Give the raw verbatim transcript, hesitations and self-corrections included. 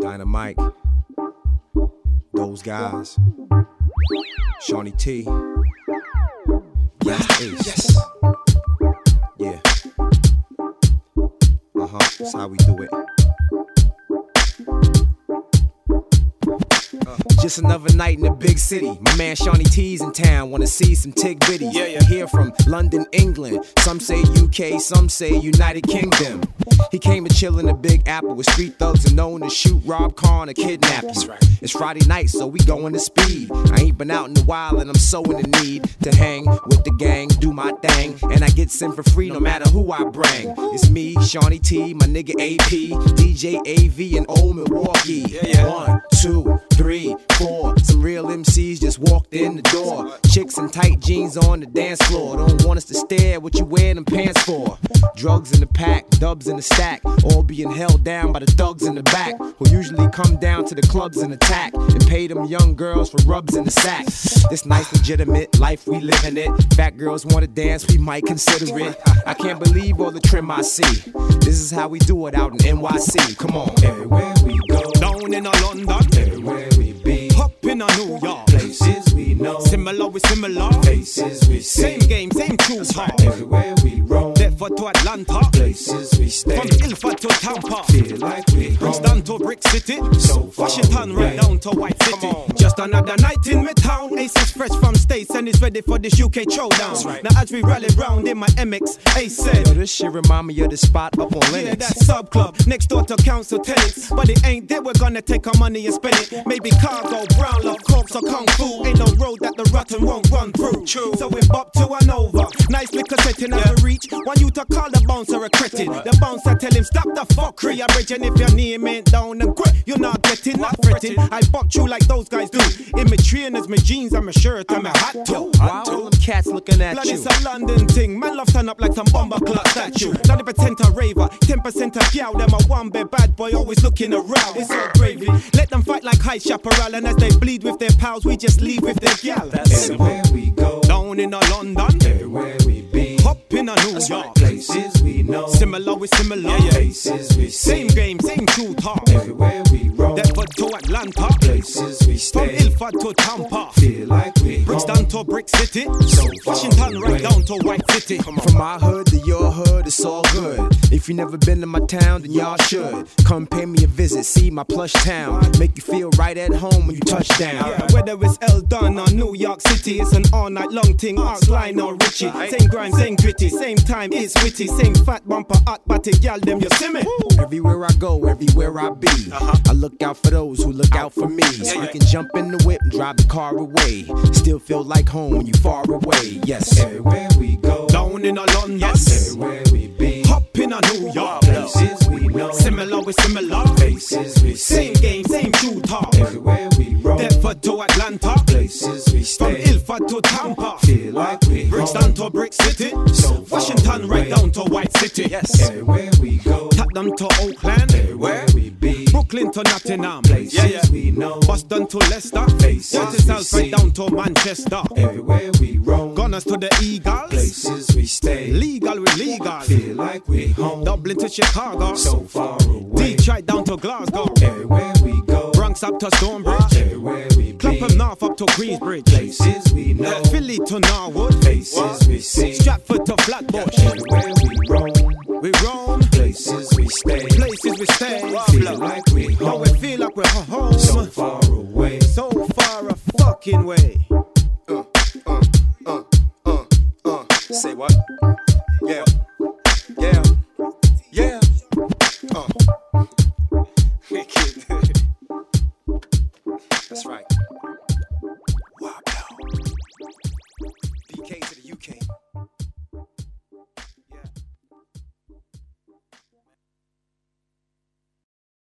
Designer Mike, those guys, Shawnee T, yes, Ace, yes. Yeah, uh-huh, that's how we do it. Just another night in the big city. My man Shawnee T's in town, wanna see some Tig Bitties. Yeah, yeah. Here from London, England. Some say U K, some say United Kingdom. He came to chill in the Big Apple with street thugs and known to shoot, rob, car, and kidnap you. Right. It's Friday night, so we going to speed. I ain't been out in a while and I'm so in the need to hang with the gang, do my thing, and I get sent for free no matter who I bring. It's me, Shawnee T, my nigga A P, D J A V, and Old Milwaukee. Yeah, yeah. One, two, three, four. Some real M Cs just walked in the door. Chicks in tight jeans on the dance floor. Don't want us to stare what you wear them pants for. Drugs in the pack, dubs in the stack, all being held down by the thugs in the back, who usually come down to the clubs and attack and pay them young girls for rubs in the sack. This nice legitimate life we living it. Fat girls wanna dance, we might consider it. I can't believe all the trim I see. This is how we do it out in N Y C. Come on. Everywhere we go, down in a London, everywhere we be, up in a New York, places we know, similar with similar, faces we see, same game, same truth. Right. Everywhere we roam, Deptford to Atlanta, places we stay, from Ilford to Tampa, feel like we Brixton to Brick City, so far Washington away, right down to White City. Just another night in Midtown. Ace is fresh from States and is ready for this U K throwdown. Right. Now as we rally round in my M X, Ace said, yo, this shit remind me of the spot up on Lennox. Yeah, that sub club next door to council tenants. But it ain't there, we're gonna take our money and spend it. Maybe cargo, brown love, corks or kung fu. Ain't no road that the rotten won't run through. True. So we bop to an over. Nice liquor setting as we reach. Want you to call the bouncer a cretin. The bouncer tell him stop the fuckery. I'm rich, and if your name ain't down and quit, you're not getting, not fretting. I bop you like those guys do. In my trainers, my jeans, and my shirt, and my hat too. Why all them cats looking at Blood you? It's a London thing. Man love stand up like some bomber clock statue. ninety percent a raver, ten percent a gal. Them a one bed bad boy always looking around. It's all gravy. Let them fight like high chaparral, and as they bleed with their pals, we just leave with their gal. Everywhere we go, down in a London, everywhere we be, up in a New York, right. Places we know, similar with similar, yeah, yeah. Faces we see, same game, same true talk. Everywhere we roam, Deptford to Atlanta, places we stay, from Ilford to Tampa, feel like we Brixton to Brick City, so Washington right down to White City. From my hood to your hood, it's all good. If you never been to my town, then y'all should come pay me a visit, see my plush town, make you feel right at home when you touch down. Yeah, whether it's Eldon or New York City, it's an all night long thing. Arts, Line or Richie, same grind, same gritty, same time it's witty, same fat bumper, hot body, gal them you see me. Everywhere I go, everywhere I be, uh-huh. I look out for those who look out for me. So you can jump in the whip and drive the car away. Still feel like home when you far away. Yes. Everywhere we go, down in a London, yes. Everywhere we be, up in a New York, places we know, similar with similar, faces we see, same game, same true talk. Everywhere we roam, Deptford to Atlanta, places we stay, from Ilford to Tampa, feel like we Brixton to Brick City, so Washington right down to White City. Yes. Everywhere we go, Tottenham to Oakland, everywhere we be, Brooklyn to Nottingham, places yeah, yeah. we know, Boston to Leicester, faces we right see, down to Manchester. Everywhere we roam, Gunners to the Eagles, places we stay, legal with legal, feel like we home, Dublin to Chicago, so far away, Detroit down to Glasgow, everywhere we go, Bronx up to Stonebridge, everywhere we be, Clapham North up to Queensbridge, places we know, Philly to Norwood, faces we see, Stratford to Flatbush, everywhere we roam, we roam, places we stay, places we stay, feel like we now home, we feel like we're home, so far away, so far a fucking way.